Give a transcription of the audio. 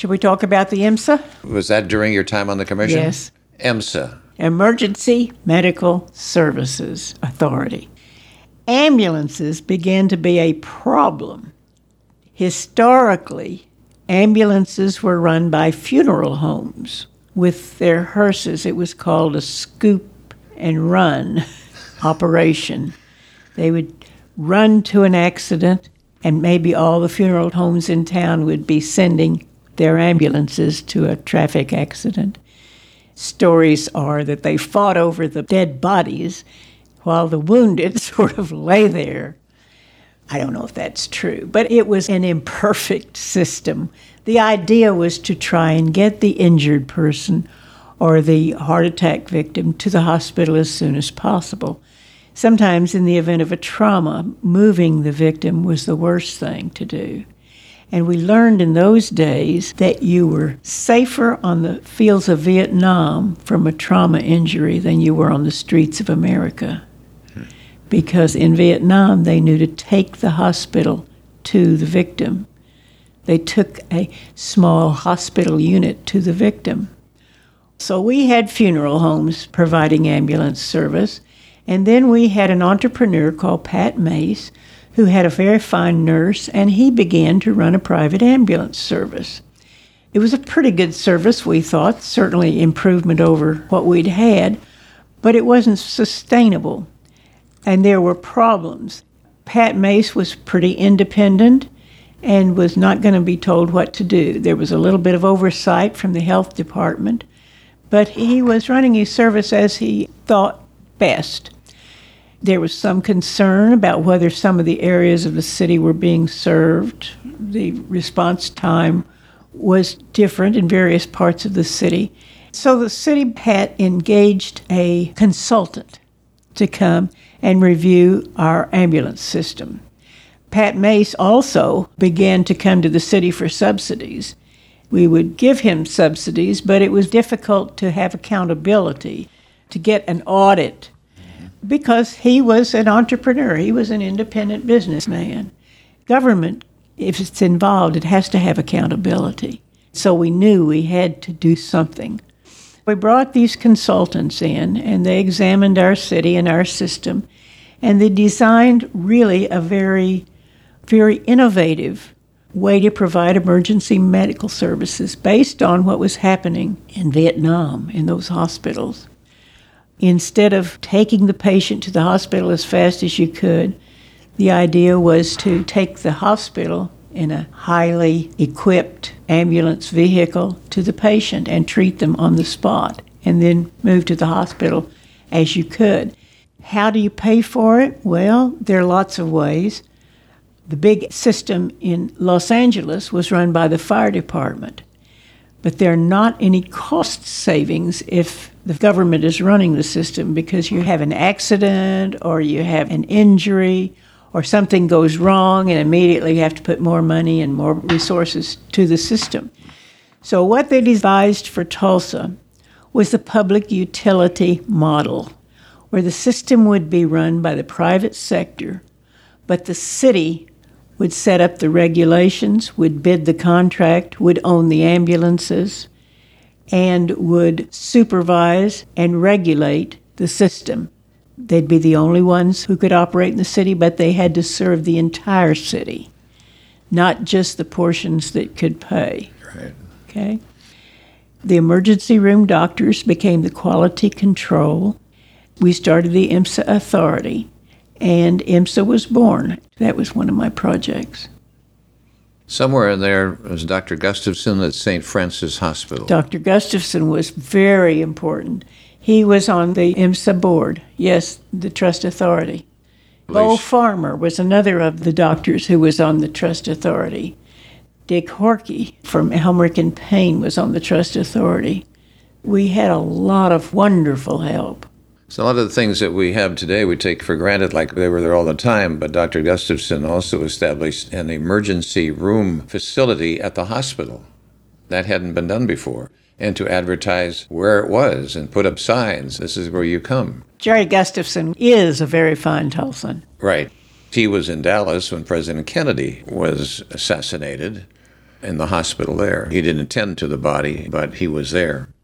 Should we talk about the EMSA? Was that during your time on the commission? Yes. EMSA. Emergency Medical Services Authority. Ambulances began to be a problem. Historically, ambulances were run by funeral homes with their hearses. It was called a scoop and run operation. They would run to an accident, and maybe all the funeral homes in town would be sending their ambulances to a traffic accident. Stories are that they fought over the dead bodies while the wounded sort of lay there. I don't know if that's true, but it was an imperfect system. The idea was to try and get the injured person or the heart attack victim to the hospital as soon as possible. Sometimes in the event of a trauma, moving the victim was the worst thing to do. And we learned in those days that you were safer on the fields of Vietnam from a trauma injury than you were on the streets of America. Because in Vietnam, they knew to take the hospital to the victim. They took a small hospital unit to the victim. So we had funeral homes providing ambulance service. And then we had an entrepreneur called Pat Mace, who had a very fine nurse, and he began to run a private ambulance service. It was a pretty good service, we thought, certainly improvement over what we'd had, but it wasn't sustainable, and there were problems. Pat Mace was pretty independent and was not going to be told what to do. There was a little bit of oversight from the health department, but he was running his service as he thought best. There was some concern about whether some of the areas of the city were being served. The response time was different in various parts of the city. So the city had engaged a consultant to come and review our ambulance system. Pat Mace also began to come to the city for subsidies. We would give him subsidies, but it was difficult to have accountability, to get an audit, because he was an entrepreneur. He was an independent businessman. Government, if it's involved, it has to have accountability. So we knew we had to do something. We brought these consultants in, and they examined our city and our system, and they designed really a very, very innovative way to provide emergency medical services based on what was happening in Vietnam in those hospitals. Instead of taking the patient to the hospital as fast as you could, the idea was to take the hospital in a highly equipped ambulance vehicle to the patient and treat them on the spot, and then move to the hospital as you could. How do you pay for it? Well, there are lots of ways. The big system in Los Angeles was run by the fire department, but there are not any cost savings if the government is running the system, because you have an accident or you have an injury or something goes wrong and immediately you have to put more money and more resources to the system. So what they devised for Tulsa was the public utility model, where the system would be run by the private sector, but the city would set up the regulations, would bid the contract, would own the ambulances, and would supervise and regulate the system. They'd be the only ones who could operate in the city, but they had to serve the entire city, not just the portions that could pay. Right. Okay? The emergency room doctors became the quality control. We started the EMSA Authority, and EMSA was born. That was one of my projects. Somewhere in there was Dr. Gustafson at St. Francis Hospital. Dr. Gustafson was very important. He was on the EMSA board, yes, the Trust Authority. Bo Farmer was another of the doctors who was on the Trust Authority. Dick Horkey from Helmerich and Payne was on the Trust Authority. We had a lot of wonderful help. So a lot of the things that we have today we take for granted, like they were there all the time, but Dr. Gustafson also established an emergency room facility at the hospital. That hadn't been done before. And to advertise where it was and put up signs, this is where you come. Jerry Gustafson is a very fine Tulsan. Right. He was in Dallas when President Kennedy was assassinated. in the hospital there. He didn't attend to the body, but he was there.